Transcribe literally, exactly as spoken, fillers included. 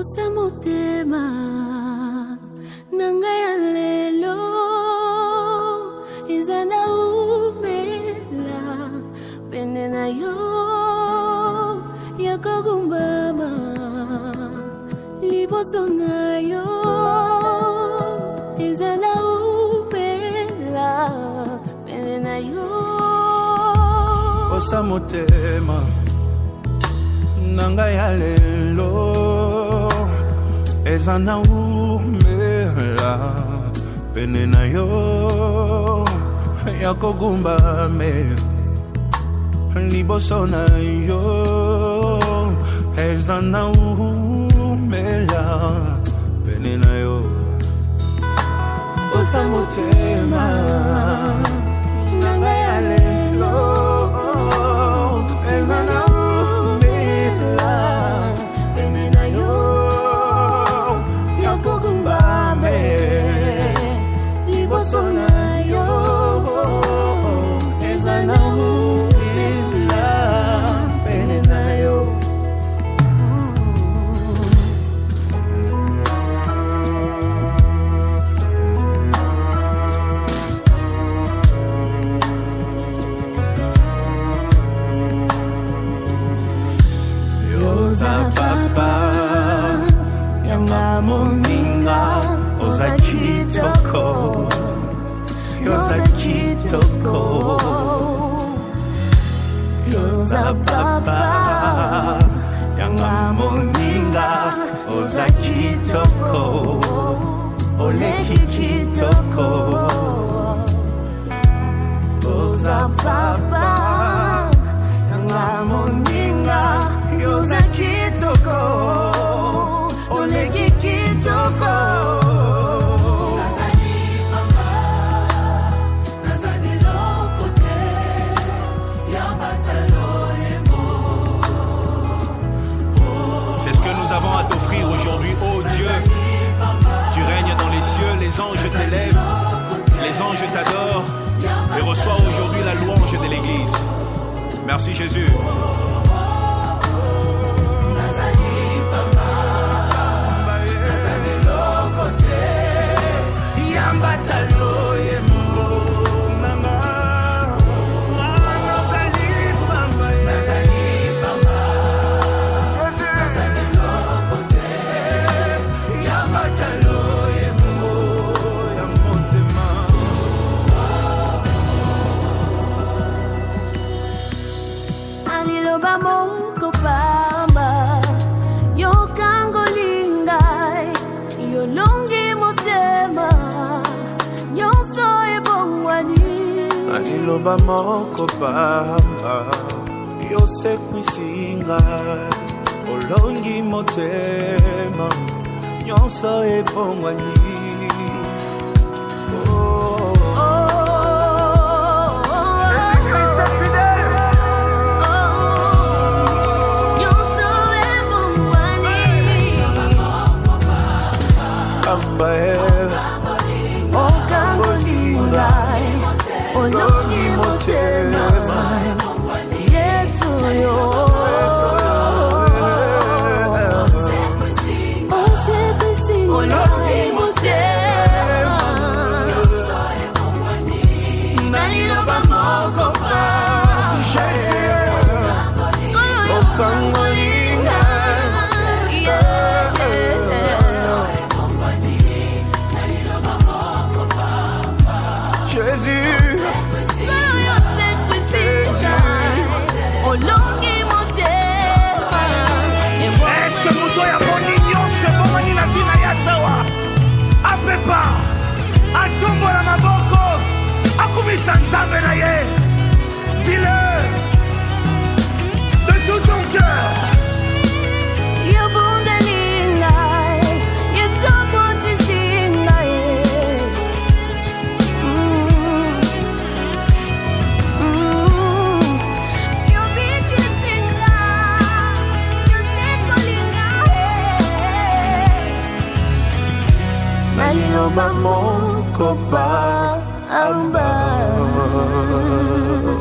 Osa motema nanga ya lelo izana umela pene na yo yakogumbama liboso na yo izana umela pene na yo. Osa motema nanga ya lelo ezana umela pene na yo yakogumba me liboso na yo ezana umela pene na yo. Osa motema nanga ya lelo ezana umela pene na yo yakogumba me liboso na yo ezana umela pene na yo. Yoza papa yanga moninga oza kitoko yoza kitoko yoza papa yanga moninga oza kitoko oleki kitoko yoza papa yanga moninga yoza kitoko oleki kitoko. C'est ce que nous avons à t'offrir aujourd'hui, ô Dieu. Tu règnes dans les cieux, les anges t'élèvent, les anges t'adorent et reçois aujourd'hui la louange de l'Église. Merci Jésus. Loba moko pamba yose kwisinga olongi motema nyonso ebongwani. Nzambe na ye, dis-le de tout ton cœur. Maliloba moko pa amba.